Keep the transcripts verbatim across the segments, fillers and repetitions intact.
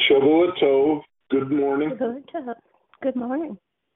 Shavua Tov. Good morning. Good. Uh, good morning.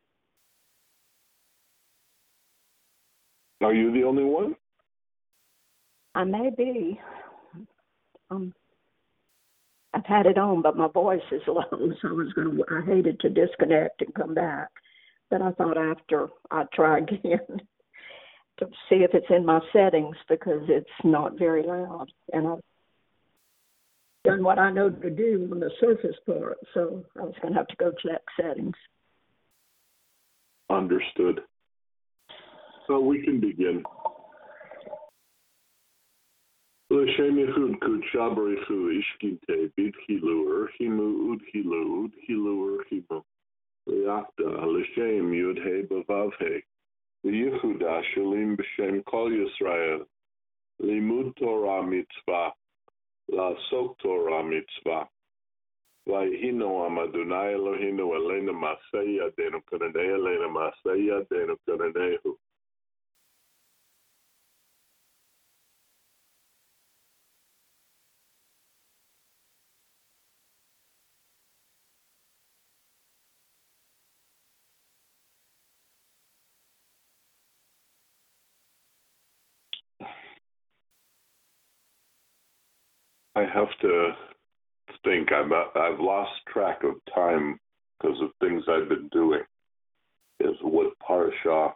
Are you the only one? I may be. Um, I've had it on, but my voice is low, so I was going to. I hated to disconnect and come back, but I thought after I'd try again to see if it's in my settings because it's not very loud, and I've done what I know to do on the surface part, so I was going to have to go check settings. Understood. So we can begin. L'shem yichud kudsha b'richu ishkinte b'dchilu urchimu udchilu udchilu urchimu l'yachda l'shem yud-he b'vav-he l'yichuda shalim b'shem kol Yisrael limud Torah mitzvah la'asok Torah mitzvah v'yihinu am Adonai Eloheinu eleinu ma'aseh yadenu k'nanei eleinu ma'aseh yadenu k'naneihu. I have to think. I'm, I've lost track of time because of things I've been doing. Is what Parashah.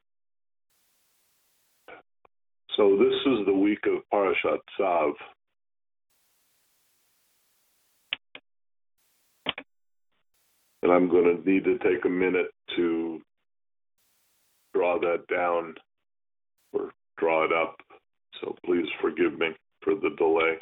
So this is the week of Parashat Tzav. And I'm going to need to take a minute to draw that down or draw it up. So please forgive me for the delay.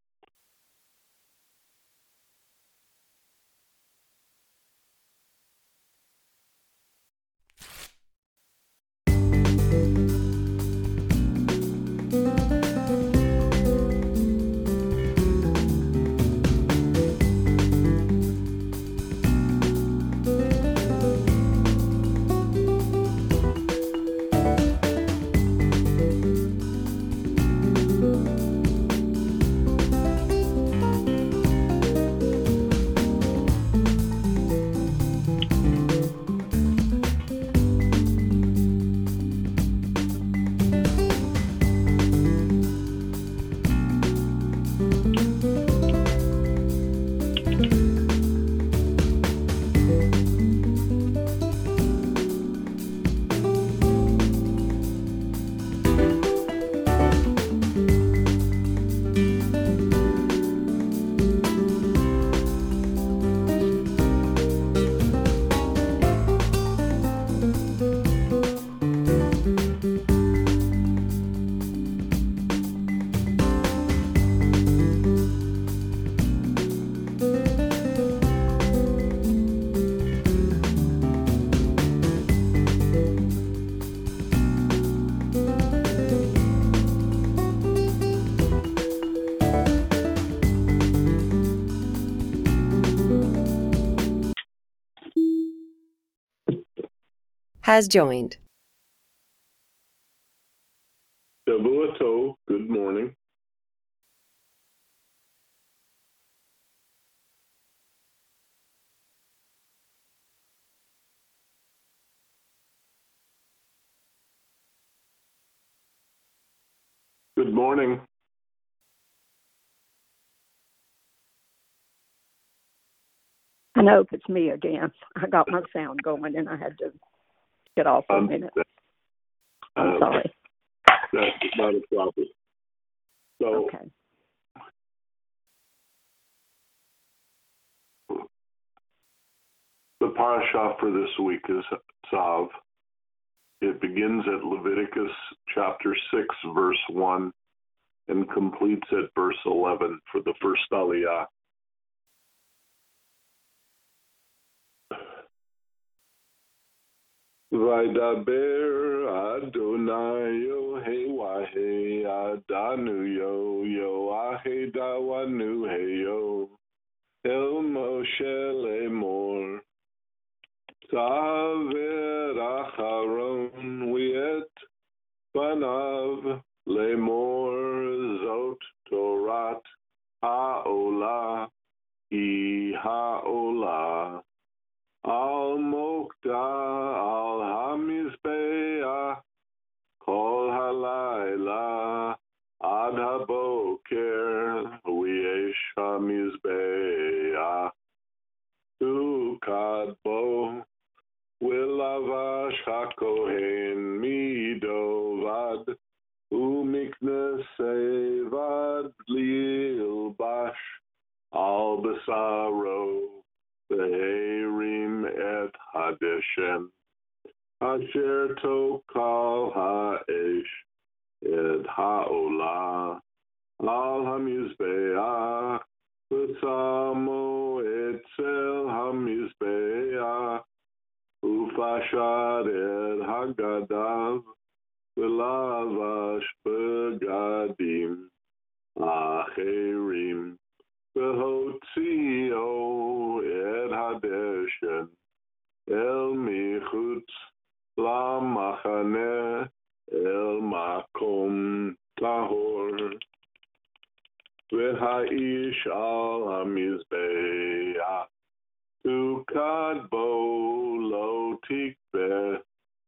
Has joined. Shavua Tov, good morning. Good morning. I know if it's me again. I got my sound going and I had to get off for a minute. I'm uh, sorry. That's not a problem. So, Okay. the parasha for this week is Tzav. It begins at Leviticus chapter six, verse one, and completes at verse eleven for the first aliyah. Vaydaber Adonai Yohei Wahei Adanu Yo Yo Ahei Dawanu Heyo El Moshe Lemor Taver Acharon Wiet Banav Lemor Zot Torat Ha'olah I ha'olah, al mokda, al hamizbeach, kol halayla, ad haboker, v'yesh hamizbeach, tukad bo, v'lavash hakohen midovad, u'miknesei vad lilbash, al basaro, v'herim et hadeshen, asher tokal ha'esh, et ha'olah, al hamizbeach, v'samo etzel hamizbeach, ufashad et hagadav, v'lavash begadim, acherim, v'hotzio et hadeshen, el michutz lamachane, el makom tahor, v'ha'ish al hamizbeach, tukad bo lo tikveh,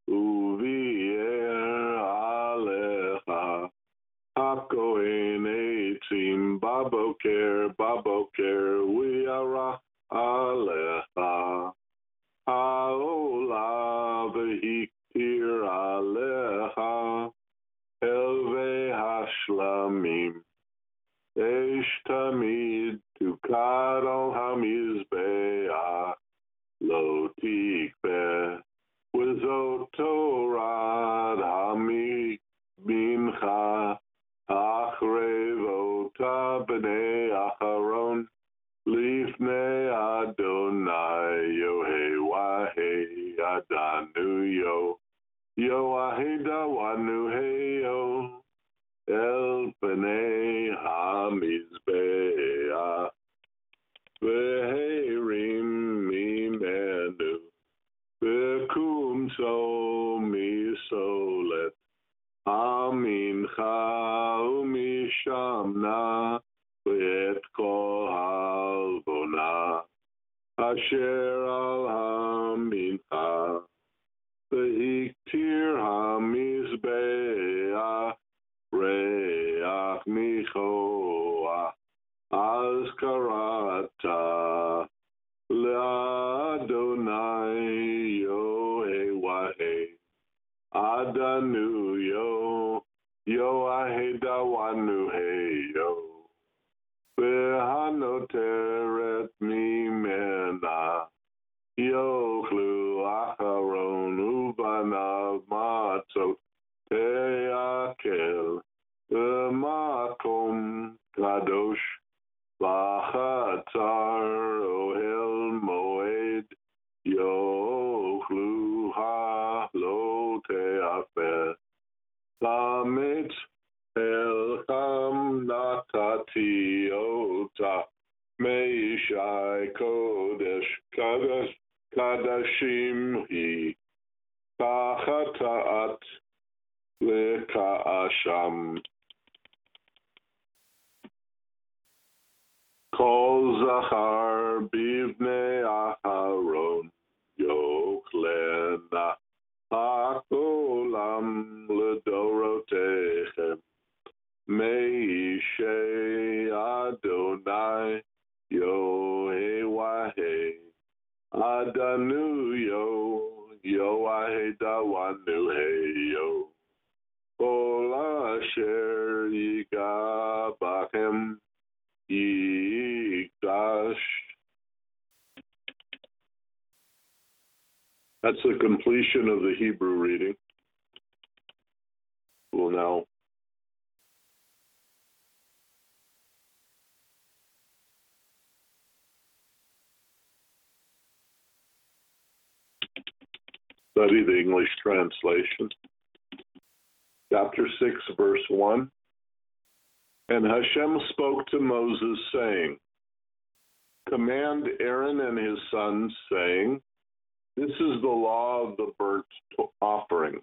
uvier alecha, hakohen eitzim baboker, baboker, u'yarach alecha, ha'olah v'hiktir alecha, elvei hashlamim, eish tamid, tukad al hamizbeach, lo tikveh, v'zot torah hamid mincha, achrevota b'nei acharon, lifnei Adonai, yohei wahei adanu yo, yoahei dawanu heyo, el b'nei hamizbeach, v'herim mimenu, v'kum so misolet, amincha u'mishamna, v'et kol halvona, asher al hamincha, v'hiktir hamizbeach, reach nichoach, azkarata, le'Adonai yohei wahei, adanu yo, yoahei dawanu heyo, v'hanoteret mimena, yochlu acharon uvanav matzot te'akel, v'makom kadosh, v'chatzar ohel moed, yochlu ha lo te'afeh, lamet elcham natati ota, meishai kodesh kadosh kadashim hi, kachata'at leka'asham, kol zachar bivnei aharon, yochlena hakolam ledorotechem, meishei Adonai, yohei wahei, adanu yo, yoahei dawanu heyo, kol asher yiga bachem, yikdash. That's the completion of the Hebrew reading. We'll now study the English translation. Chapter six, verse one. And Hashem spoke to Moses, saying, command Aaron and his sons, saying, this is the law of the burnt offering.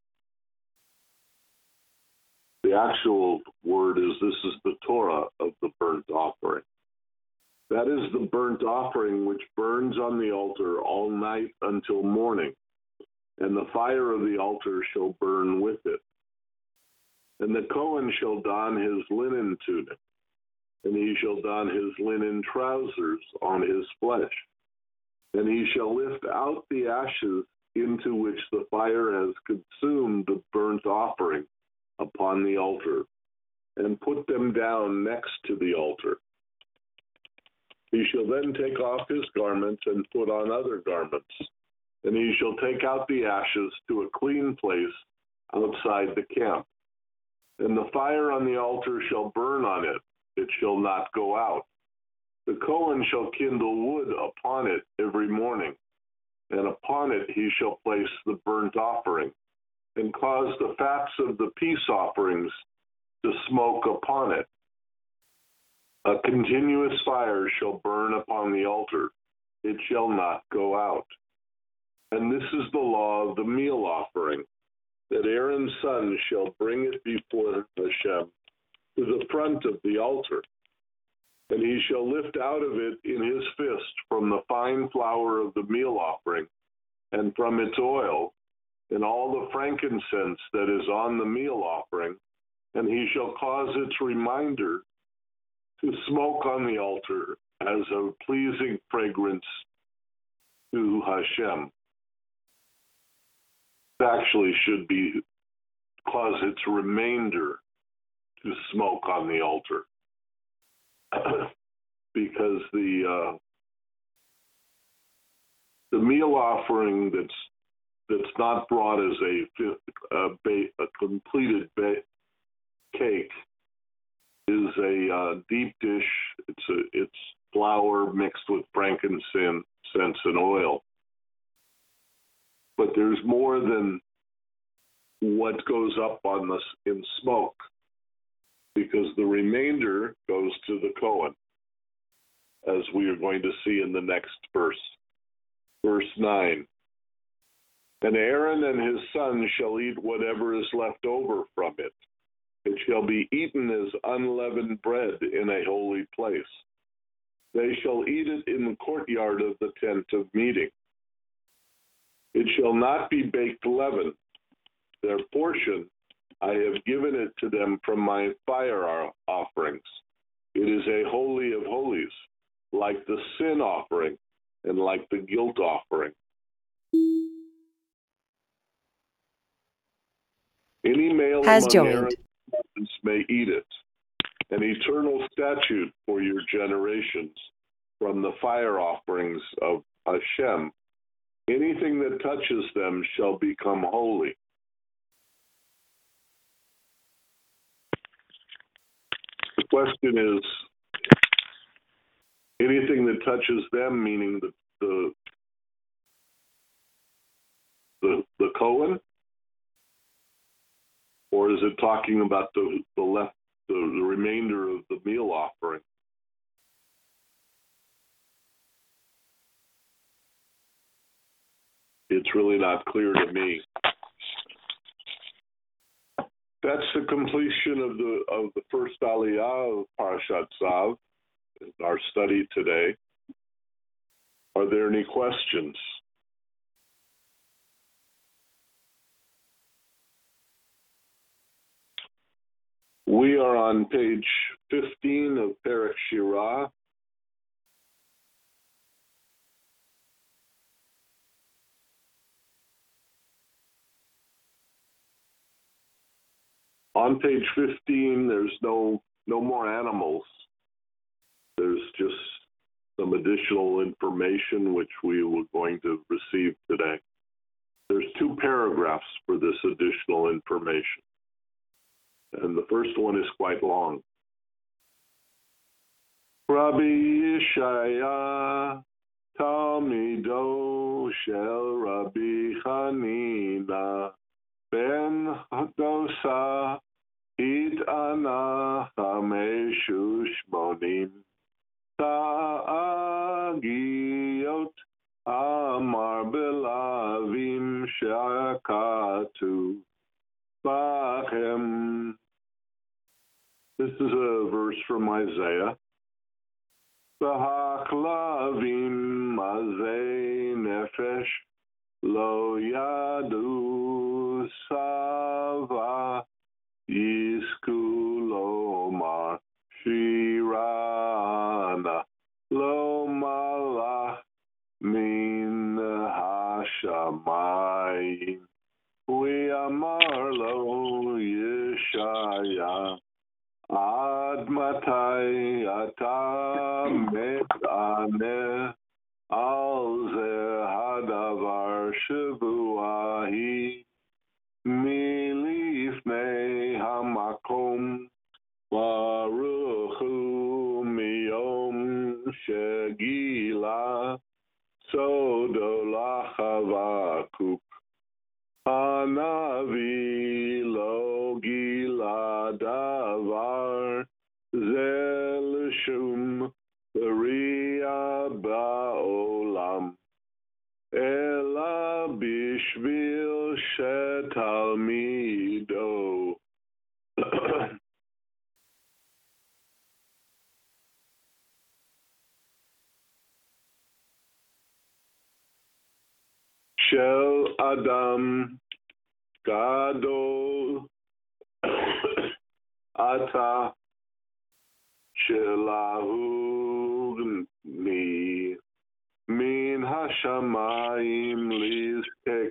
The actual word is, this is the Torah of the burnt offering. That is the burnt offering which burns on the altar all night until morning, and the fire of the altar shall burn with it. And the Cohen shall don his linen tunic, and he shall don his linen trousers on his flesh, and he shall lift out the ashes into which the fire has consumed the burnt offering upon the altar, and put them down next to the altar. He shall then take off his garments and put on other garments, and he shall take out the ashes to a clean place outside the camp. And the fire on the altar shall burn on it, it shall not go out. The Cohen shall kindle wood upon it every morning, and upon it he shall place the burnt offering, and cause the fats of the peace offerings to smoke upon it. A continuous fire shall burn upon the altar, it shall not go out. And this is the law of the meal offering, that Aaron's son shall bring it before Hashem to the front of the altar. And he shall lift out of it in his fist from the fine flour of the meal offering, and from its oil, and all the frankincense that is on the meal offering, and he shall cause its reminder to smoke on the altar as a pleasing fragrance to Hashem. It actually should be cause its remainder to smoke on the altar. Because the uh, the meal offering that's that's not brought as a a, ba- a completed ba- cake is a uh, deep dish. It's a it's flour mixed with frankincense and oil. But there's more than what goes up on this in smoke, because the remainder goes to the Cohen, as we are going to see in the next verse. Verse nine. And Aaron and his sons shall eat whatever is left over from it. It shall be eaten as unleavened bread in a holy place. They shall eat it in the courtyard of the tent of meeting. It shall not be baked leaven. Their portion I have given it to them from my fire offerings. It is a holy of holies, like the sin offering and like the guilt offering. Any male Has among joined. Aaron's sons may eat it, an eternal statute for your generations from the fire offerings of Hashem. Anything that touches them shall become holy. The question is, anything that touches them, meaning the the the, the Cohen, or is it talking about the the left the, the remainder of the meal offering? It's really not clear to me. That's the completion of the of the first aliyah of Parashat Tzav, our study today. Are there any questions? We are on page fifteen of Perek Shirah. On page fifteen, there's no no more animals. There's just some additional information which we were going to receive today. There's two paragraphs for this additional information. And the first one is quite long. Rabbi Yishaya, Talmido shel Rabbi Hanina, Ben Dosa, It'ana Hameshu Shmonim, Ta'agiyot Amar Belavim Shakatu Bachem. This is a verse from Isaiah. V'haklavim azei nefesh lo yadu sava yisku lomar shirana lo malach min hashamayim. We amar lo Yeshaya ad matai ata metaneh al ze hadavar shavuahi milifnei hamakom baruch hu miyom shegila sodo lachavakuk hanavi lo gila davar zel shum beria baolam ela bishvil shetalmido. Shel Adam Gadol Ata Shelahu Mi Min Hashamayim Lizkek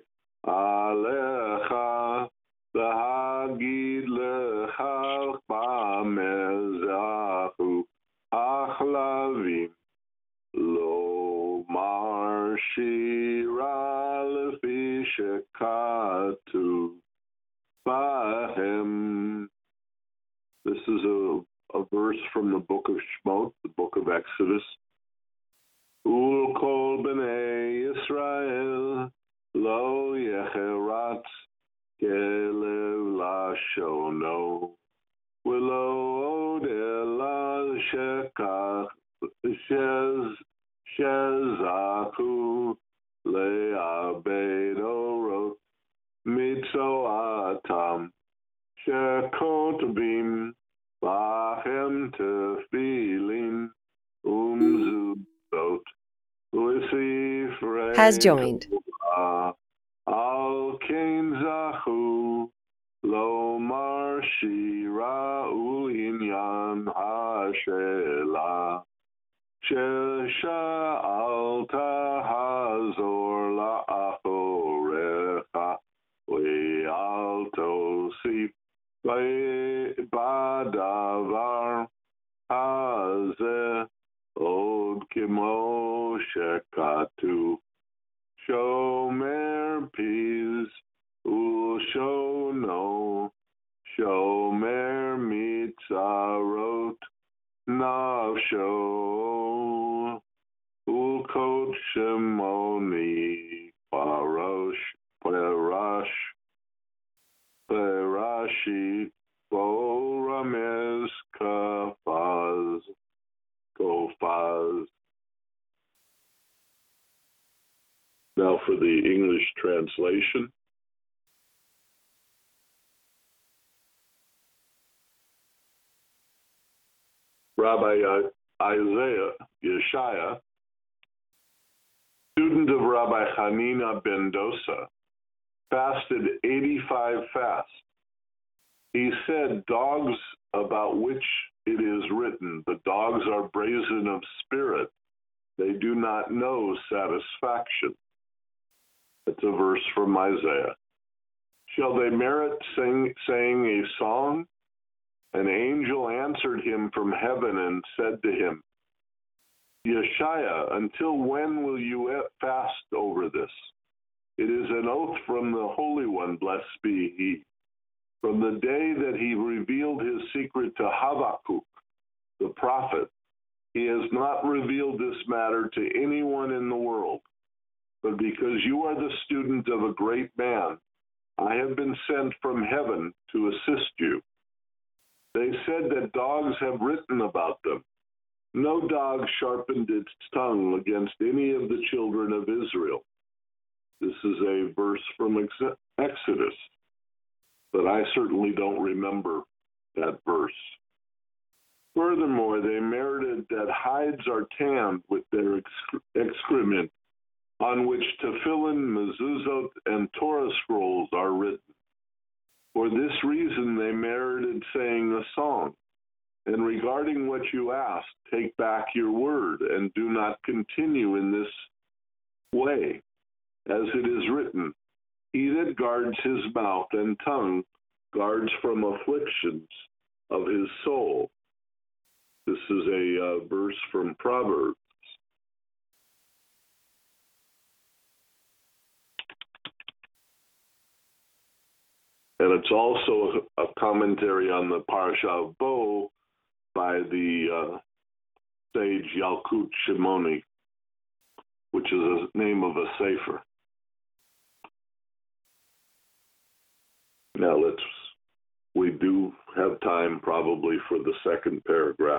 Alecha Lahagid Lecha Bamezahu Achlavim Lo Marshira Lefi Shekatu Bahem. This is a, a verse from the book of Shemot, the book of Exodus. Ul kol b'nei Yisrael lo yecheratz kelev lashono v'lo od ela shekach shez shezaku le'abed orot mitzoatam shekotbim bachem tefillin umzuzot Has joined. Al Kain Zahu Lo Marshira Ulinyan Hashela Shesha Alta Hazor La Ahorecha We Alto Sip Badavar Hazeh Od Kimo Shekatu Shomer Piz Ushono Shomer Mitzarot Navsho Ulkot Shemoni Parosh Perash Perashi Boramez Kafaz Kofaz. Now for the English translation. Rabbi Isaiah Yeshaya, student of Rabbi Hanina ben Dosa, fasted eighty-five fasts. He said, dogs about which it is written, the dogs are brazen of spirit. They do not know satisfaction. That's a verse from Isaiah. Shall they merit sing, saying a song? An angel answered him from heaven and said to him, Yeshaya, until when will you fast over this? It is an oath from the Holy One, blessed be he. From the day that he revealed his secret to Habakkuk, the prophet, he has not revealed this matter to anyone in the world. But because you are the student of a great man, I have been sent from heaven to assist you. They said that dogs have written about them. No dog sharpened its tongue against any of the children of Israel. This is a verse from Exodus, but I certainly don't remember that verse. Furthermore, they merited that hides are tanned with their excre- excrement, on which tefillin, mezuzot, and Torah scrolls are written. For this reason, they merited saying a song. And regarding what you asked, take back your word and do not continue in this way. As it is written, he that guards his mouth and tongue guards from afflictions of his soul. This is a uh, verse from Proverbs. And it's also a commentary on the Parashah of Bo by the uh, sage Yalkut Shimoni, which is the name of a sefer. Now let's, we do have time probably for the second paragraph.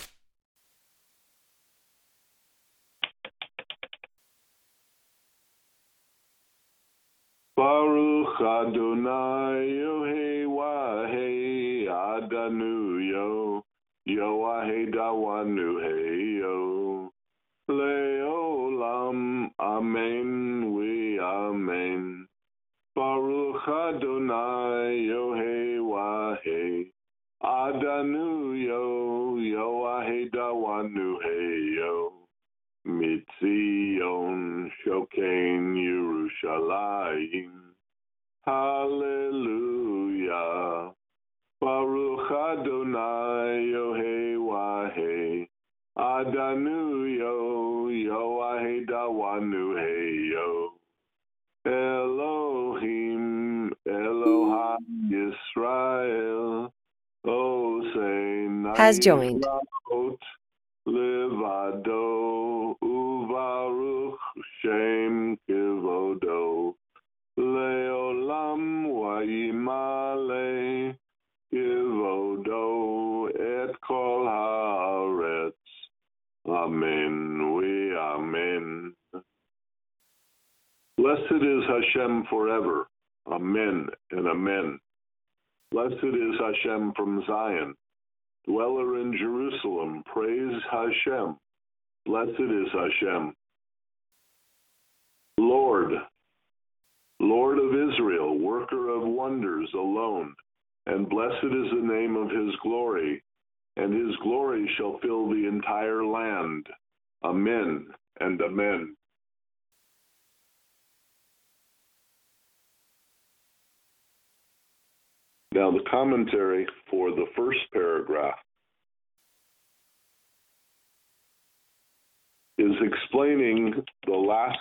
Baruch Adonai Yohei Wahei Adanu Yo Yoahei Dawanu Hey Yo Leolam Amen We Amen. Baruch Adonai Yohei Wahei Adanu Yo Yoahei Dawanu Hey Yo Mitzion Shokein Yerushalayim. Hallelujah. Baruch Adonai Yohei Wahei Adanu Yo Yoahei Dawanu Hey Yo Elohim Elohai Yisrael Osei Has joined. Levado Uvaruch Shem Kivodo Leolam Waimale Kivodo Et Kol Haaretz. Amen. We Amen. Blessed is Hashem forever. Amen and Amen. Blessed is Hashem from Zion. Dweller in Jerusalem, praise Hashem. Blessed is Hashem. Lord, Lord of Israel, worker of wonders alone, and blessed is the name of his glory, and his glory shall fill the entire land. Amen and Amen. Now the commentary for the first paragraph is explaining the last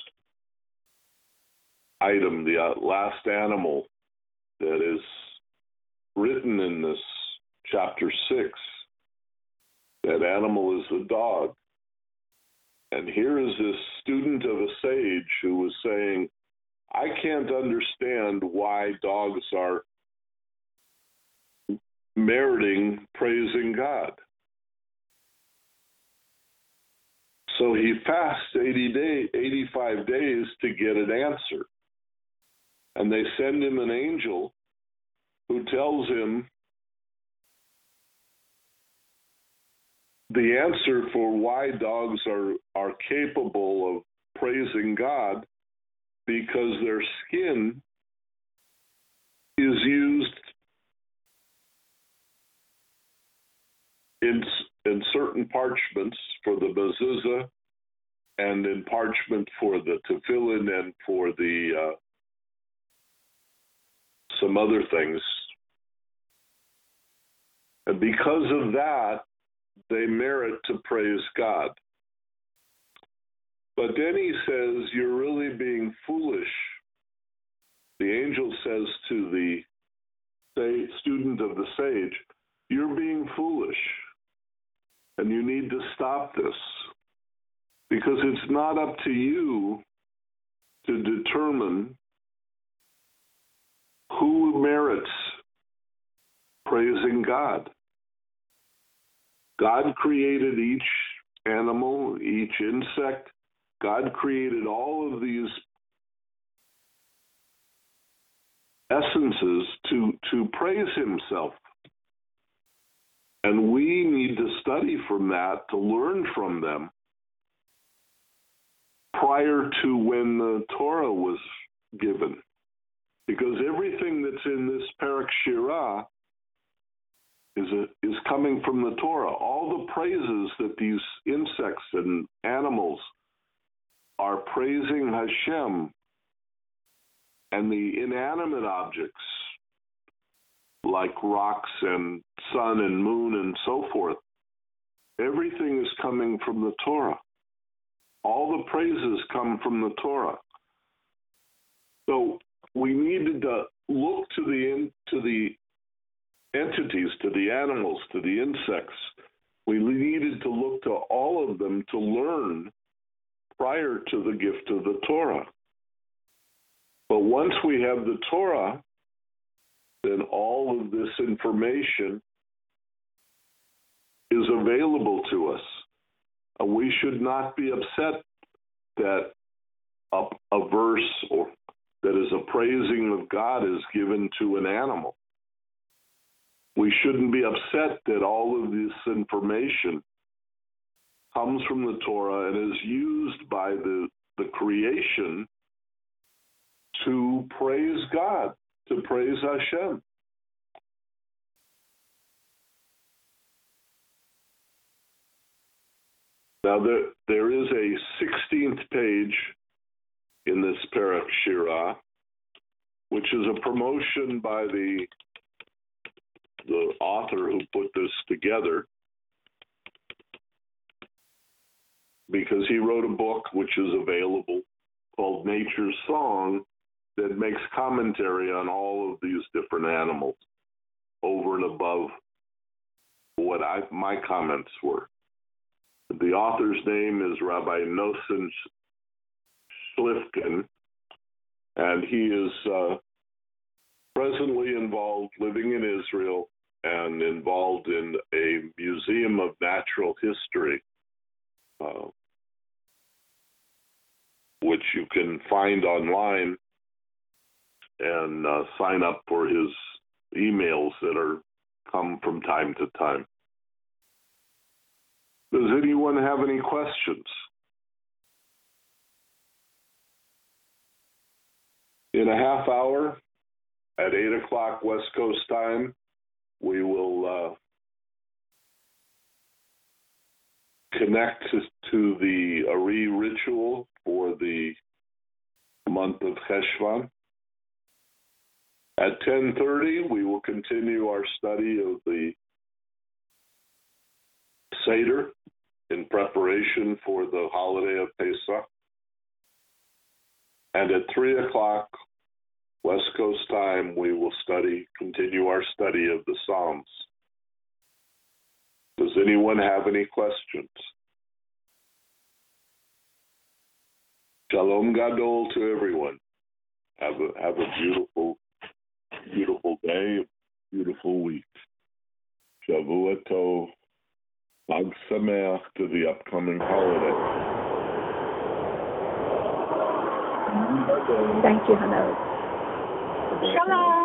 item, the uh, last animal that is written in this chapter six. That animal is the dog. And here is this student of a sage who was saying, I can't understand why dogs are meriting praising God. So he fasts eighty day, eighty-five days to get an answer. And they send him an angel who tells him the answer for why dogs are, are capable of praising God, because their skin is used in, in certain parchments for the mezuzah, and in parchment for the tefillin, and for the uh, some other things. And because of that, they merit to praise God. But then he says, you're really being foolish. The angel says to the say, student of the sage, you're being foolish, and you need to stop this, because it's not up to you to determine who merits praising God. God created each animal, each insect. God created all of these essences to, to praise himself. And we need to study from that to learn from them prior to when the Torah was given. Because everything that's in this Perek Shirah is, a, is coming from the Torah. All the praises that these insects and animals are praising Hashem, and the inanimate objects like rocks and sun and moon and so forth, everything is coming from the Torah. All the praises come from the Torah. So we needed to look to the to the entities, to the animals, to the insects. We needed to look to all of them to learn prior to the gift of the Torah. But once we have the Torah, then all of this information is available to us. And we should not be upset that a, a verse or that is a praising of God is given to an animal. We shouldn't be upset that all of this information comes from the Torah and is used by the, the creation to praise God, to praise Hashem. Now, there, there is a sixteenth page in this Perek Shirah, which is a promotion by the, the author who put this together, because he wrote a book which is available called Nature's Song that makes commentary on all of these different animals over and above what I, my comments were. The author's name is Rabbi Nosson Schlifkin, and he is uh, presently involved, living in Israel, and involved in a museum of natural history, uh, which you can find online and uh, sign up for his emails that are come from time to time. Does anyone have any questions? In a half hour, at eight o'clock West Coast time, we will uh, connect to the Ari ritual for the month of Cheshvan. At ten thirty, we will continue our study of the Seder in preparation for the holiday of Pesach. And at three o'clock West Coast time, we will study, continue our study of the Psalms. Does anyone have any questions? Shalom Gadol to everyone. Have a, have a beautiful, beautiful day, beautiful week. Shavua Tov. Chag Sameach to the upcoming holiday. Thank you, Hanoa. Shalom.